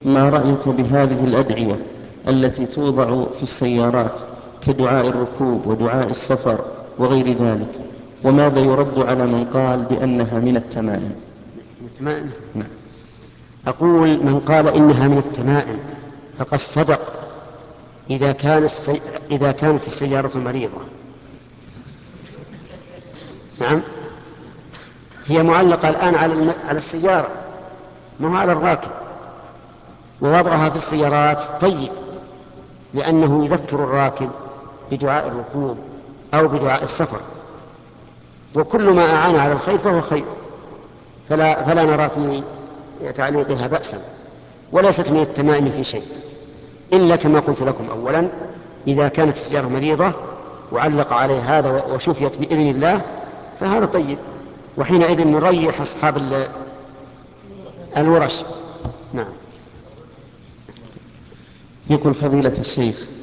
ما رأيك بهذه الأدعية التي توضع في السيارات كدعاء الركوب ودعاء السفر وغير ذلك؟ وماذا يرد على من قال بأنها من التمائم؟ نعم. أقول من قال إنها من التمائم فقد صدق إذا كانت السيارة مريضة. نعم، هي معلقة الآن على السيارة، ما هو على الراكب، ووضعها في السيارات طيب، لأنه يذكر الراكب بدعاء الركوب أو بدعاء السفر، وكل ما أعان على الخير فهو خير، فلا نرى في تعليقها بأسا، وليست من التمائم في شيء، إلا كما قلت لكم أولا إذا كانت السيارة مريضة وعلق عليه هذا وشفيت بإذن الله فهذا طيب، وحينئذ نريح أصحاب الورش. نعم. يقول فضيلة الشيخ: